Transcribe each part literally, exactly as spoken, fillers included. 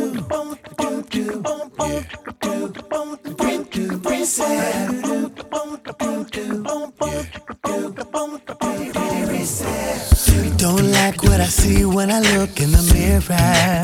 Don't like what I see when I look in the mirror.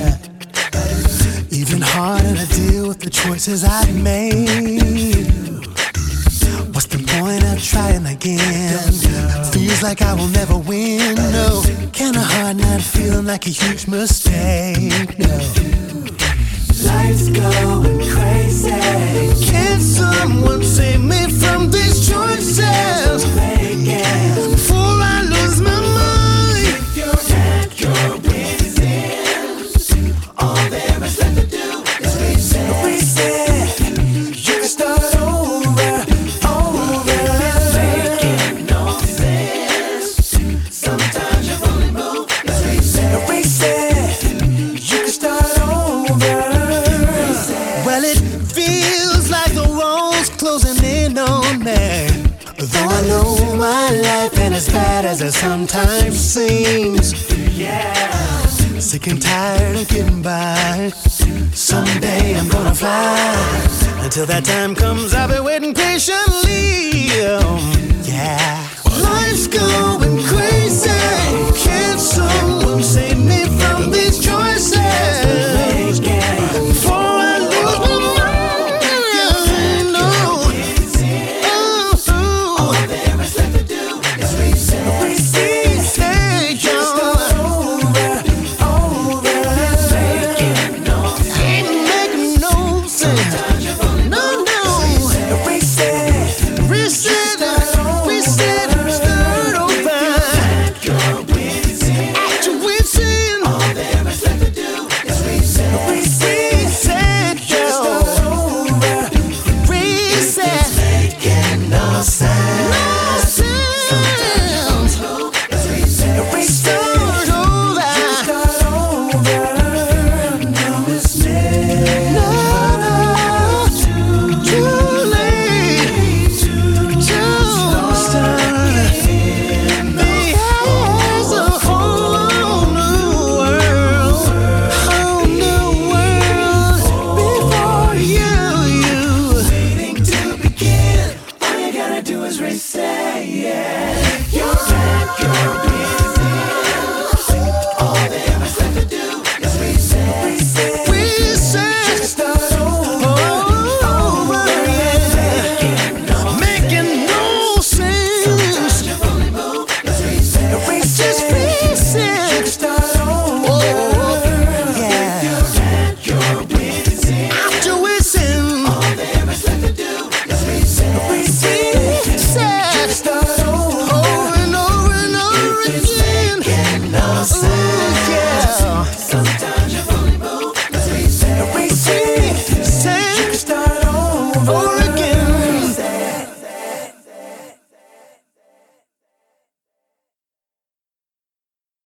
Even harder to deal with the choices I've made. What's the point of trying again? Feels like I will never win. No, kinda hard not feeling like a huge mistake. No. Life's going crazy. Can someone save me from these choices? Before I lose my mind. If you're at your wit's end, all there is left to do is reset. Reset. You can start over, over. Making no sense. Sometimes you only move is reset. Reset. You can start over. Well, it feels like the walls closing in on me. Though I know my life ain't as bad as it sometimes seems. Yeah. Sick and tired of getting by. Someday I'm gonna fly. Until that time comes, I'll be waiting patiently. Yeah. Life's going crazy. Can someone save me from these choices?